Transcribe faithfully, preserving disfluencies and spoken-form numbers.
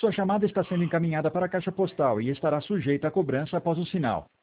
Sua chamada está sendo encaminhada para a caixa postal e estará sujeita a cobrança após o sinal.